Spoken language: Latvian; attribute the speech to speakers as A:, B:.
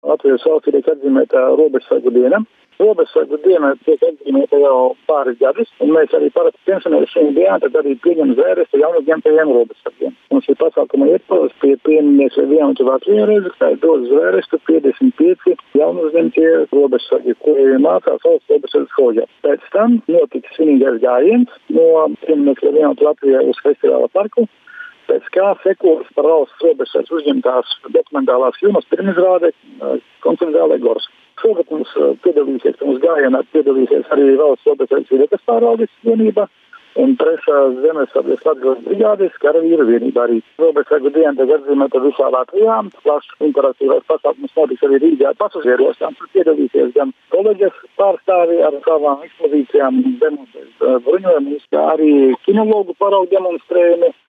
A: Latvijas valstī tiek atzīmēta robežsargu diena. Robežsargu diena tiek atzīmēta jau pāris gadus, un mēs arī parasti pensionēri šīm dienām tad arī pieņem zvērestu jaunuzņemtajiem robežsargiem. Mums ir pasākuma ietvaros pie pieminieces vienotu Latviju Reizeknē dos zvērestu 55 jaunuzņemtie robežsargi, kuri mācās valsts robežsargu skolā. Pēc tam notiks svinīgais gājiens no pieminieces vienotu Latviju uz festivāla parku. Pēc kā sekos par valsts robežsargas uzņemtās dokumentālās filmas pirmizrāde koncertzālē Gors. Šogad mums gājienā piedalīsies arī valsts robežsargas vietas pārvaldes vienība un 3. Zemesardzes Latgales brigādes karavīru vienība arī. Robežsargu diena tiek atzīmēta visā Latvijā. Plašs interaktīvais pasākums notiks arī Rīgā pasažieros. Tur piedalīsies gan koledžas pārstāvi ar savām ekspozīcijām, demonstrēs bruņojumus, kā arī kinologu paraugu demonstrējumi.